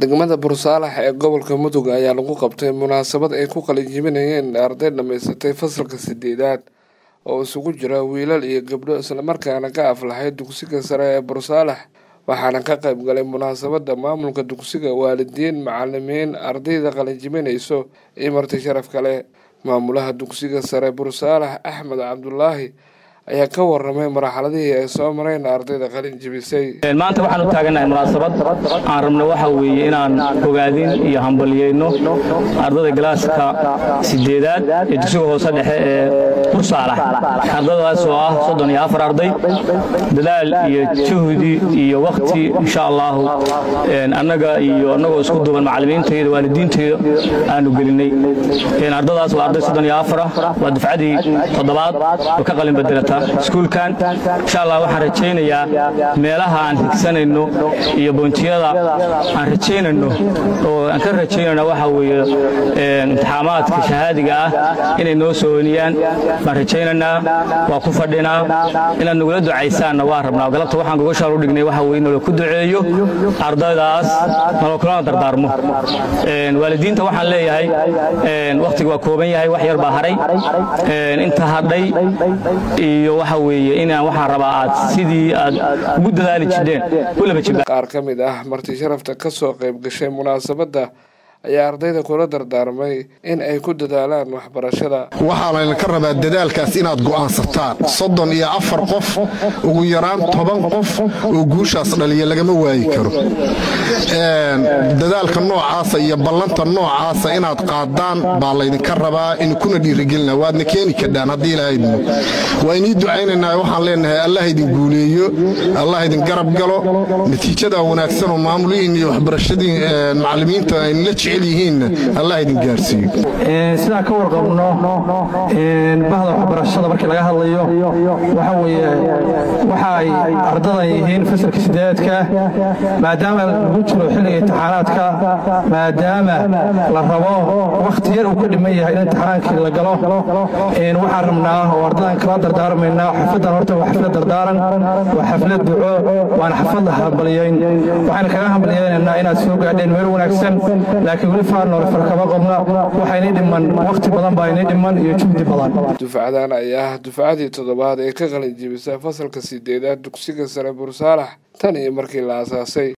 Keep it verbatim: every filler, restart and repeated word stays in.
degmada Bursalax ee gobolka Mudug ayaa lagu qabtay munaasabad ay ku qalinjibinayeen arday dhamaysatay fasalka sideedaad oo isugu jira wiilal iyo gabdho isla markaana ka aflahay dugsiga sare ee Bursalax waxaana ka qayb galay munaasabada maamulka dugsiga waalidiin macallimiin ardayda qalinjibinayso iyo marti sharaf kale maamulaha dugsiga sare Bursalax Axmed Cabdullaahi ayaa ka waramay marxaladii ay soo mareen ardayda qalin jibisay maanta waxaan u taaganahay munaasabad aan rabno waxa weeye inaan ogaadin iyo hambalyeeyno ardayda galaaska sideedaad ee dugsiga hoose dhexe ee Bursalax ardaydaas oo ah soddon iyo afar arday dadaal iyo juhdi iyo waqti insha Allah annaga iyo anagoo isku duuban macallimiinteeda waalidiinteeda aanu gelinay in ardaydaas waa arday soddon iyo afar waa dufcadii toddobaad oo ka qalin bedelata iskuulkan insha Allah waxaan rajaynayaa meelaha aan higsanayno iyo boontiyada aan rajaynayno oo aan ka rajaynayno waxa weeye imtixaamaadka shahaadiga ah inay noo soo honiyaan baan rajaynaynaa waa ku fadhinaa inaad nagula ducaysaanna waa rabnaa galabta waxaan gogasha u dhignay waxa weeye inuu ku duceeyo ardaydaas nala kula dardaarmo waalidiinta waxaan leeyahay waqtigu waa kooban yahay wax yar baa haray inta hadhay iyo waxa weeye inaan waxa rabaa aad sidii aad ugu dadaali jireen wala bajibaa qaar kamid ah marti sharafta ka soo qayb gashay munaasabada ayaa ardayda kula dardaarmay in ay ku dadaalaan waxbarashada waxaa la ka rabaa dadaalkaas inaad go'aansataan soddon iyo afar qof ugu yaraan toban qof oo guushaas dhaliya lagama waayi karo een dadaalka noocaas iyo ballanta noocaas inaad qaadaan baa la idinka rabaa in kuna dhiirigelina waadna keeni kadaan hadii ilaahay idmo waa inii ducaynaynaa waxaan leenahay Allah idin guuleeyo Allah idin garab galo natiijada wanaagsan oo maamuliin iyo waxbarashadii macallimiinta ay la yihiin Allah idin gaarsiiyo ee sida ka warqabno ee bahda waxbarashada markii laga hadlayo waxa weeye waxa ay ardayda yihiin fasalka sideedka maadaama lagu jiro xilliga imtixaanaadka maadaama la rabo waqti yar uu ka dhiman yahay in imtixaankii la galo ee waxa rabnaa oo ardaydan kala dardaarmayna xafladan horta waa xaflad dardaaran waa xaflad duco waan xaflad hambalyeyn waxaan kaga hambalyeynaa inaad soo gaadheen meel wanaagsan laakiin wali faarno farkaba qabna waxayna dhiman waqti badan baa inay dhiman iyo juhdi badan dufcadan ayaa dufcadii toddobaad ee ka qalin jibisay fasalka sideedaad dugsiga sare Bursalax tan iyo markii la aasaasay